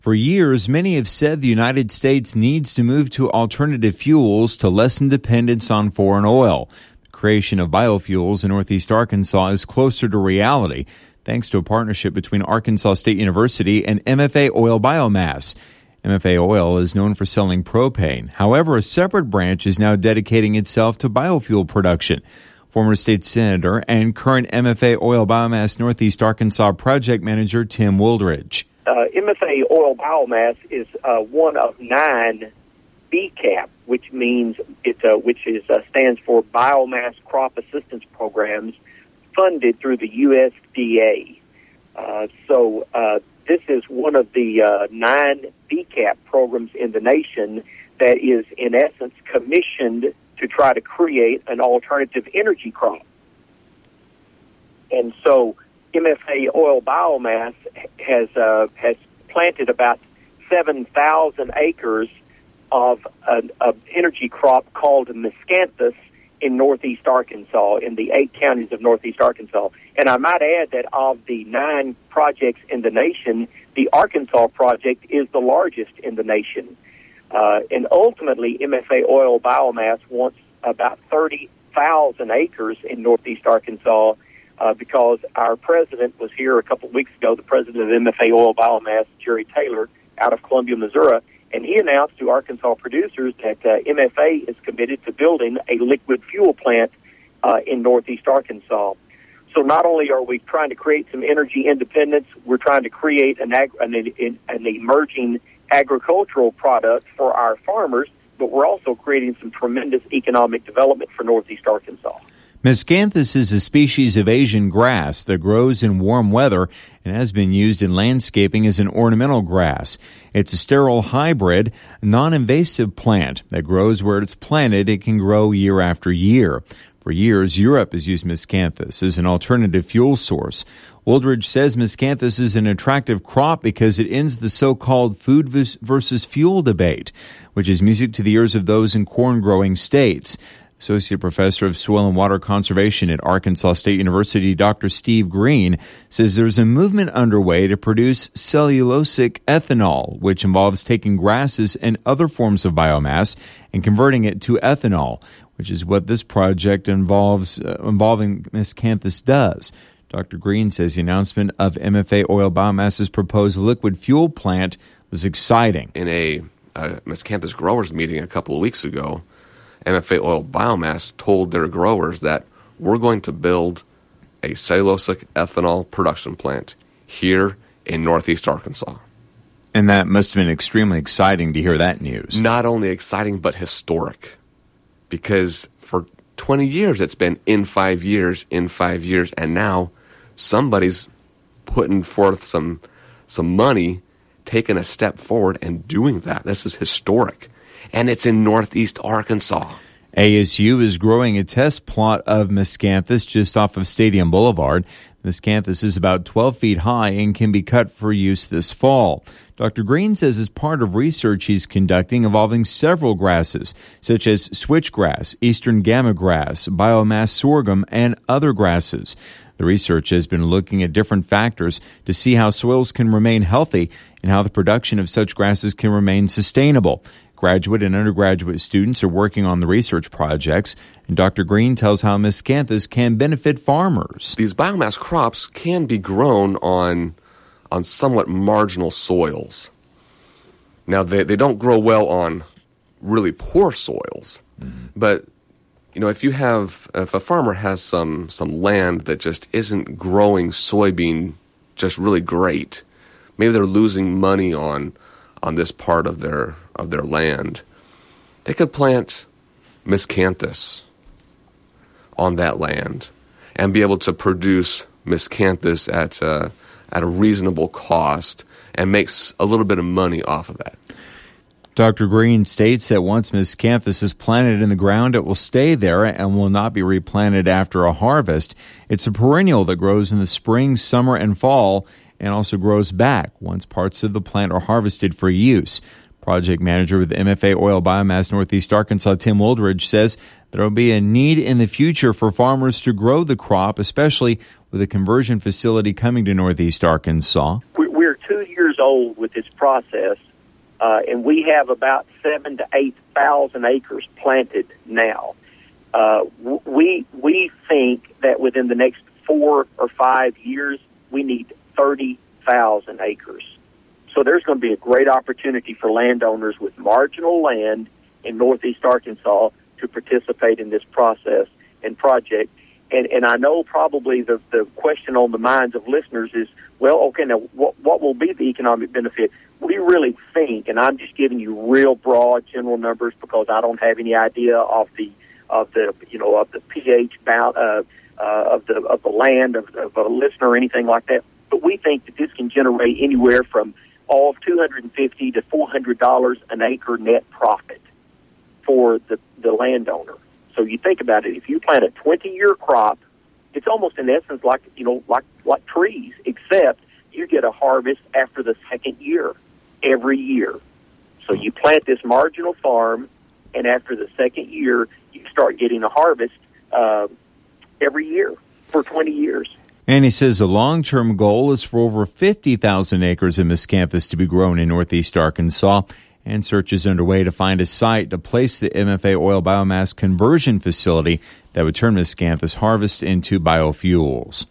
For years, many have said the United States needs to move to alternative fuels to lessen dependence on foreign oil. The creation of biofuels in Northeast Arkansas is closer to reality, thanks to a partnership between Arkansas State University and MFA Oil Biomass. MFA Oil is known for selling propane. However, a separate branch is now dedicating itself to biofuel production. Former state senator and current MFA Oil Biomass Northeast Arkansas project manager Tim Wooldridge. MFA Oil Biomass is one of 9 BCAP, which stands for Biomass Crop Assistance Programs, funded through the USDA. This is one of the 9 BCAP programs in the nation that is, in essence, commissioned to try to create an alternative energy crop. And so MFA Oil Biomass has planted about 7,000 acres of an energy crop called miscanthus in Northeast Arkansas, in the 8 counties of Northeast Arkansas. And I might add that of the 9 projects in the nation, the Arkansas project is the largest in the nation. And ultimately, MFA Oil Biomass wants about 30,000 acres in Northeast Arkansas, because our president was here a couple of weeks ago, the president of MFA Oil Biomass, Jerry Taylor, out of Columbia, Missouri, and he announced to Arkansas producers that MFA is committed to building a liquid fuel plant in Northeast Arkansas. So not only are we trying to create some energy independence, we're trying to create an emerging agricultural product for our farmers, but we're also creating some tremendous economic development for Northeast Arkansas. Miscanthus is a species of Asian grass that grows in warm weather and has been used in landscaping as an ornamental grass. It's a sterile hybrid, non-invasive plant that grows where it's planted. It can grow year after year. For years, Europe has used miscanthus as an alternative fuel source. Wooldridge says miscanthus is an attractive crop because it ends the so-called food versus fuel debate, which is music to the ears of those in corn-growing states. Associate Professor of Soil and Water Conservation at Arkansas State University, Dr. Steve Green, says there's a movement underway to produce cellulosic ethanol, which involves taking grasses and other forms of biomass and converting it to ethanol, which is what this project involving miscanthus does. Dr. Green says the announcement of MFA Oil Biomass's proposed liquid fuel plant was exciting. In a miscanthus growers meeting a couple of weeks ago, MFA Oil Biomass told their growers that we're going to build a cellulosic ethanol production plant here in Northeast Arkansas. And that must have been extremely exciting to hear that news. Not only exciting, but historic. Because for 20 years, it's been in 5 years, and now somebody's putting forth some money, taking a step forward and doing that. This is historic. And it's in Northeast Arkansas. ASU is growing a test plot of miscanthus just off of Stadium Boulevard. Miscanthus is about 12 feet high and can be cut for use this fall. Dr. Green says as part of research he's conducting involving several grasses, such as switchgrass, eastern gamma grass, biomass sorghum, and other grasses. The research has been looking at different factors to see how soils can remain healthy and how the production of such grasses can remain sustainable. Graduate and undergraduate students are working on the research projects, and Dr. Green tells how miscanthus can benefit farmers. These biomass crops can be grown on somewhat marginal soils. Now, they don't grow well on really poor soils, but if a farmer has some land that just isn't growing soybean just really great, maybe they're losing money on this part of their land, they could plant miscanthus on that land and be able to produce miscanthus at a reasonable cost and makes a little bit of money off of that. Dr. Green states that once miscanthus is planted in the ground, it will stay there and will not be replanted after a harvest. It's a perennial that grows in the spring, summer, and fall, and also grows back once parts of the plant are harvested for use. Project manager with MFA Oil Biomass Northeast Arkansas, Tim Wooldridge, says there will be a need in the future for farmers to grow the crop, especially with a conversion facility coming to Northeast Arkansas. We're 2 years old with this process, and we have about 7,000 to 8,000 acres planted now. We think that within the next 4 or 5 years, we need 30,000 acres. So there's going to be a great opportunity for landowners with marginal land in northeast Arkansas to participate in this process and project. And I know probably the question on the minds of listeners is, well, okay, now what will be the economic benefit? We really think, and I'm just giving you real broad general numbers because I don't have any idea of the pH bound of the land of a listener or anything like that. But we think that this can generate anywhere from $250 to $400 an acre net profit for the landowner. So you think about it, if you plant a 20-year crop, it's almost in essence like trees, except you get a harvest after the second year, every year. So you plant this marginal farm, and after the second year, you start getting a harvest every year for 20 years. And he says the long-term goal is for over 50,000 acres of miscanthus to be grown in northeast Arkansas, and search is underway to find a site to place the MFA oil biomass conversion facility that would turn miscanthus harvest into biofuels.